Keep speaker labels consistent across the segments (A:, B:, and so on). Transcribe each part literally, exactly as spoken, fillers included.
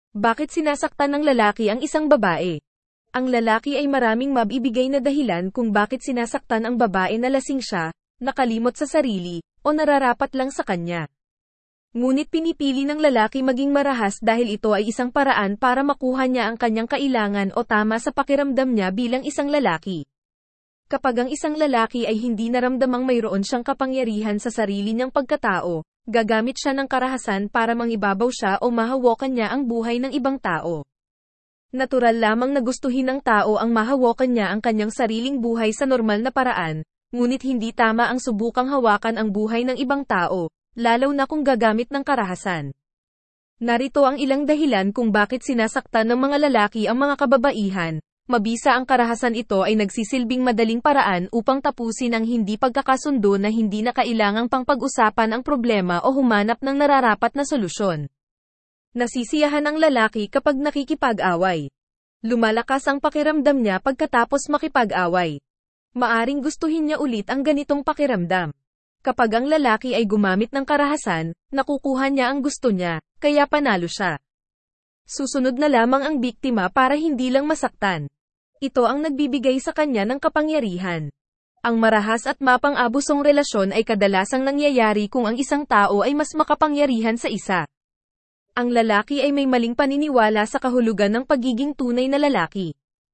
A: Bakit sinasaktan ng lalaki ang isang babae? Ang lalaki ay maraming mabibigay na dahilan kung bakit sinasaktan ang babae na lasing siya, nakalimot sa sarili, o nararapat lang sa kanya. Ngunit pinipili ng lalaki maging marahas dahil ito ay isang paraan para makuha niya ang kanyang kailangan o tama sa pakiramdam niya bilang isang lalaki. Kapag ang isang lalaki ay hindi naramdamang mayroon siyang kapangyarihan sa sarili niyang pagkatao, gagamit siya ng karahasan para mangibabaw siya o mahawakan niya ang buhay ng ibang tao. Natural lamang na gustuhin ng tao ang mahawakan niya ang kanyang sariling buhay sa normal na paraan, ngunit hindi tama ang subukang hawakan ang buhay ng ibang tao, lalo na kung gagamit ng karahasan. Narito ang ilang dahilan kung bakit sinasaktan ng mga lalaki ang mga kababaihan. Mabisa ang karahasan ito ay nagsisilbing madaling paraan upang tapusin ang hindi pagkakasundo na hindi na kailangang pang pag-usapan ang problema o humanap ng nararapat na solusyon. Nasisiyahan ang lalaki kapag nakikipag-away. Lumalakas ang pakiramdam niya pagkatapos makipag-away. Maaring gustuhin niya ulit ang ganitong pakiramdam. Kapag ang lalaki ay gumamit ng karahasan, nakukuha niya ang gusto niya, kaya panalo siya. Susunod na lamang ang biktima para hindi lang masaktan. Ito ang nagbibigay sa kanya ng kapangyarihan. Ang marahas at mapang-abusong relasyon ay kadalasang nangyayari kung ang isang tao ay mas makapangyarihan sa isa. Ang lalaki ay may maling paniniwala sa kahulugan ng pagiging tunay na lalaki.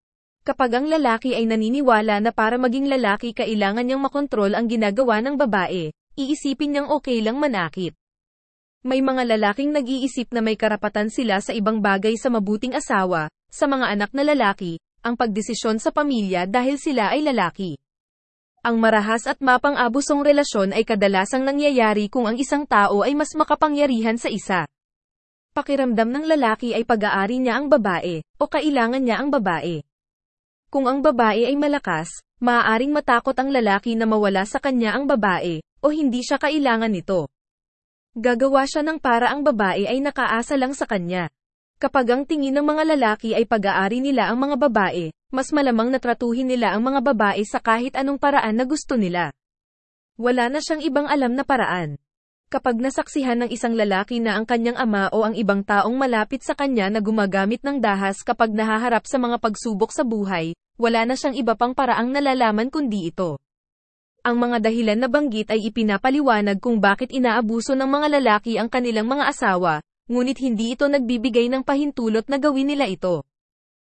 A: Kapag ang lalaki ay naniniwala na para maging lalaki kailangan niyang makontrol ang ginagawa ng babae, iisipin niyang okay lang manakit. May mga lalaking nag-iisip na may karapatan sila sa ibang bagay sa mabuting asawa, sa mga anak na lalaki, ang pagdesisyon sa pamilya dahil sila ay lalaki. Ang marahas at mapang-abusong relasyon ay kadalasang nangyayari kung ang isang tao ay mas makapangyarihan sa isa. Pakiramdam ng lalaki ay pag-aari niya ang babae, o kailangan niya ang babae. Kung ang babae ay malakas, maaaring matakot ang lalaki na mawala sa kanya ang babae, o hindi siya kailangan nito. Gagawa siya ng para ang babae ay nakaasa lang sa kanya. Kapag ang tingin ng mga lalaki ay pag-aari nila ang mga babae, mas malamang natratuhin nila ang mga babae sa kahit anong paraan na gusto nila. Wala na siyang ibang alam na paraan. Kapag nasaksihan ng isang lalaki na ang kanyang ama o ang ibang taong malapit sa kanya na gumagamit ng dahas kapag nahaharap sa mga pagsubok sa buhay, wala na siyang iba pang paraang nalalaman kundi ito. Ang mga dahilan na banggit ay ipinapaliwanag kung bakit inaabuso ng mga lalaki ang kanilang mga asawa, ngunit hindi ito nagbibigay ng pahintulot na gawin nila ito.